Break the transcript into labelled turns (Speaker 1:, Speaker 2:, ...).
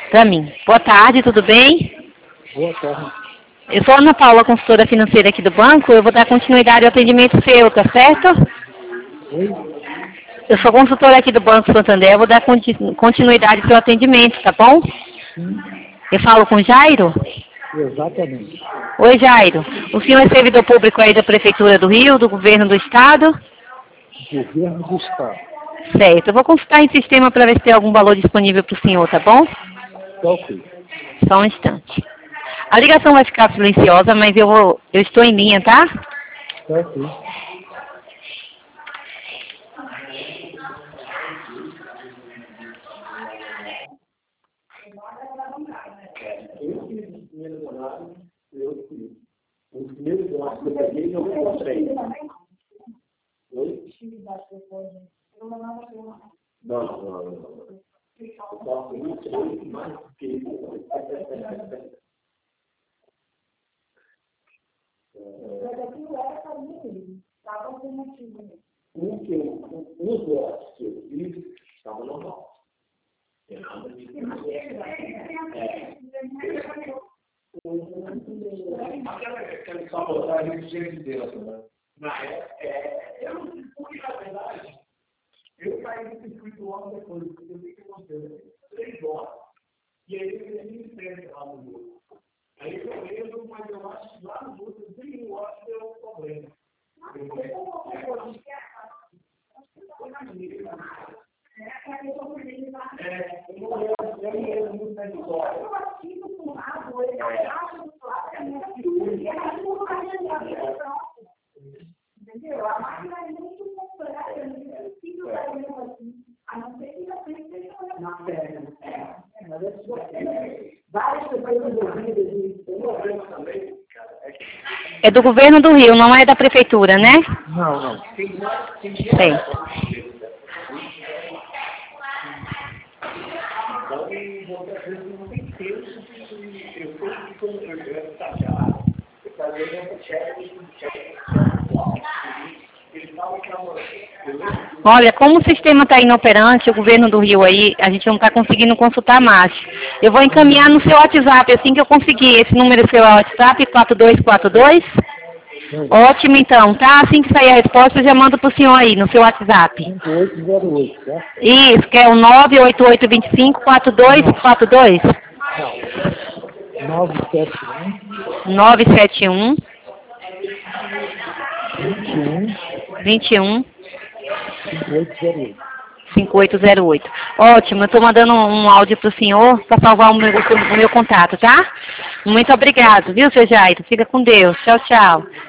Speaker 1: Para mim. Boa tarde, tudo bem?
Speaker 2: Boa tarde.
Speaker 1: Eu sou a Ana Paula, consultora financeira aqui do banco. Eu vou dar continuidade ao atendimento seu, tá certo?
Speaker 2: Oi?
Speaker 1: Eu sou consultora aqui do Banco Santander. Eu vou dar continuidade ao seu atendimento, tá bom?
Speaker 2: Sim,
Speaker 1: Eu falo com o Jairo?
Speaker 2: exatamente.
Speaker 1: Oi, Jairo. O senhor é servidor público aí da Prefeitura do Rio, do Governo do Estado?
Speaker 2: Governo do Estado.
Speaker 1: Certo. Eu vou consultar em sistema para ver se tem algum valor disponível para o senhor, tá bom?
Speaker 2: Tá ok.
Speaker 1: Só um instante. A ligação vai ficar silenciosa, mas eu estou em linha, tá?
Speaker 2: Tá ok. Os primeiros dados que eu peguei eu não encontrei. Oi? Não. Eu faço muito mais que isso. Os lotes que eu fiz estavam normal. Aquela sabotagem de gente de Deus, né? Na época, eu não fui, na verdade. Eu saí do circuito logo depois, porque eu vi que aconteceu 3 horas. E aí eu peguei em frente lá no grupo. Aí eu lembro, mas eu acho que lá no grupo, 3 horas deu um problema.
Speaker 3: Entendeu? A máquina é muito complexa, é possível a não ser que já tenha na perna. Mas várias pessoas envolvidas também.
Speaker 1: É do Governo do Rio, não é da Prefeitura, né?
Speaker 2: Não.
Speaker 1: Certo. Olha, como o sistema está inoperante, o Governo do Rio aí, a gente não está conseguindo consultar mais. Eu vou encaminhar no seu WhatsApp, assim que eu conseguir. Esse número seu é o WhatsApp, 4242? Ótimo, então, tá? Assim que sair a resposta, eu já mando pro senhor aí, no seu WhatsApp.
Speaker 2: 5808, tá?
Speaker 1: Isso, que é o 988254242?
Speaker 2: Não. 971
Speaker 1: 971
Speaker 2: 21
Speaker 1: 21
Speaker 2: 5808.
Speaker 1: 5808. Ótimo, eu estou mandando um áudio para o senhor para salvar o meu contato, tá? Muito obrigado, viu, seu Jairo? Fica com Deus. Tchau, tchau.